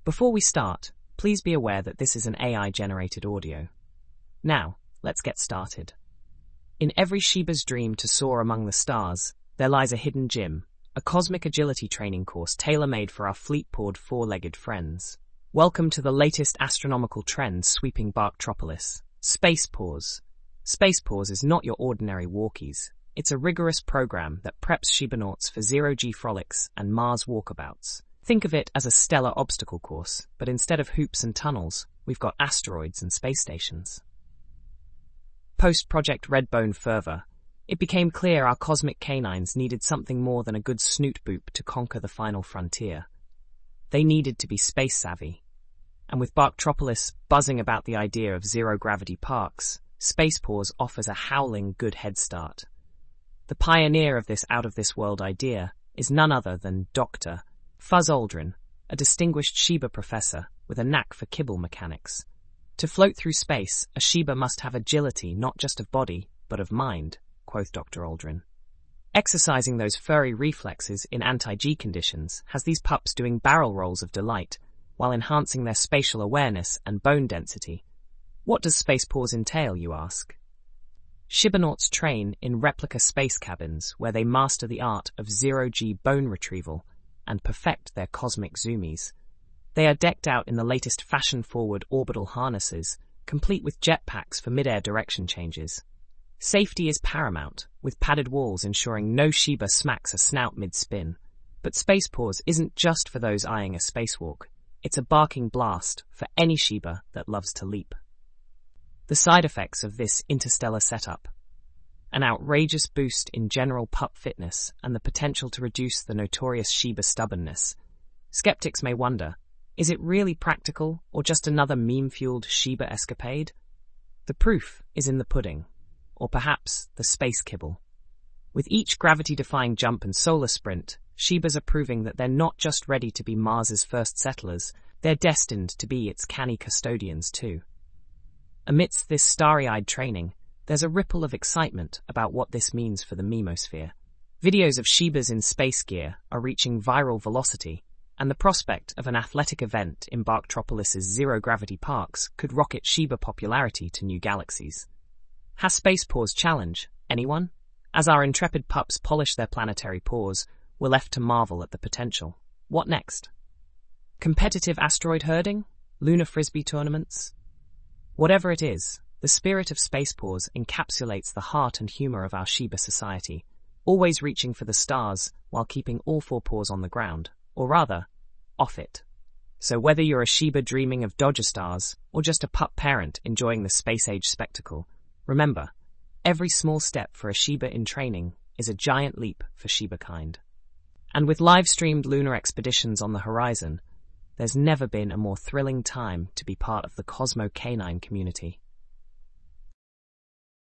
Before we start, please be aware that this is an AI-generated audio. Now, let's get started. In every Shiba's dream to soar among the stars, there lies a hidden gym, a cosmic agility training course tailor-made for our fleet-pawed four-legged friends. Welcome to the latest astronomical trends sweeping Barktropolis, Space Pause. Space Pause is not your ordinary walkies. It's a rigorous program that preps Shibanauts for zero-G frolics and Mars walkabouts. Think of it as a stellar obstacle course, but instead of hoops and tunnels, we've got asteroids and space stations. Post-Project Redbone fervor, it became clear our cosmic canines needed something more than a good snoot boop to conquer the final frontier. They needed to be space-savvy. And with Barktropolis buzzing about the idea of zero-gravity parks, Space Pause offers a howling good head start. The pioneer of this out-of-this-world idea is none other than Dr. Fuzz Aldrin, a distinguished Shiba professor with a knack for kibble mechanics. To float through space, a Shiba must have agility not just of body, but of mind, quoth Dr. Aldrin. Exercising those furry reflexes in anti-G conditions has these pups doing barrel rolls of delight, while enhancing their spatial awareness and bone density. What does Space Pause entail, you ask? Shibanauts train in replica space cabins where they master the art of zero-G bone retrieval and perfect their cosmic zoomies. They are decked out in the latest fashion-forward orbital harnesses, complete with jetpacks for mid-air direction changes. Safety is paramount, with padded walls ensuring no Shiba smacks a snout mid-spin. But Space Pause isn't just for those eyeing a spacewalk. It's a barking blast for any Shiba that loves to leap. The side effects of this interstellar setup: an outrageous boost in general pup fitness and the potential to reduce the notorious Shiba stubbornness. Skeptics may wonder, is it really practical or just another meme-fueled Shiba escapade? The proof is in the pudding, or perhaps the space kibble. With each gravity-defying jump and solar sprint, Shibas are proving that they're not just ready to be Mars's first settlers, they're destined to be its canny custodians too. Amidst this starry-eyed training, there's a ripple of excitement about what this means for the memosphere. Videos of Shibas in space gear are reaching viral velocity, and the prospect of an athletic event in Barktropolis's zero-gravity parks could rocket Shiba popularity to new galaxies. Has Space Pause challenge anyone? As our intrepid pups polish their planetary paws, we're left to marvel at the potential. What next? Competitive asteroid herding? Lunar frisbee tournaments? Whatever it is, the spirit of Space Pause encapsulates the heart and humor of our Shiba society, always reaching for the stars while keeping all four paws on the ground, or rather, off it. So whether you're a Shiba dreaming of Dodger stars, or just a pup parent enjoying the space-age spectacle, remember, every small step for a Shiba in training is a giant leap for Shiba kind. And with live-streamed lunar expeditions on the horizon, there's never been a more thrilling time to be part of the Cosmo Canine community.